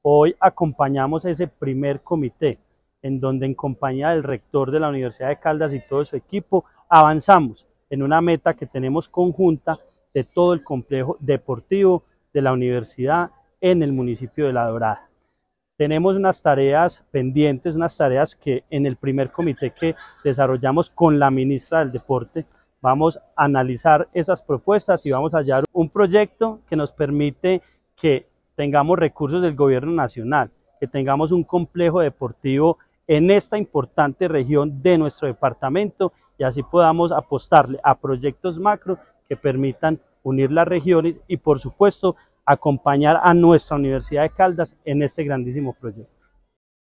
Hoy acompañamos ese primer comité en donde en compañía del rector de la Universidad de Caldas y todo su equipo avanzamos en una meta que tenemos conjunta de todo el complejo deportivo de la universidad en el municipio de La Dorada. Tenemos unas tareas pendientes, unas tareas que en el primer comité que desarrollamos con la ministra del Deporte, vamos a analizar esas propuestas y vamos a hallar un proyecto que nos permite que tengamos recursos del gobierno nacional, que tengamos un complejo deportivo en esta importante región de nuestro departamento y así podamos apostarle a proyectos macro que permitan unir las regiones y por supuesto acompañar a nuestra Universidad de Caldas en este grandísimo proyecto.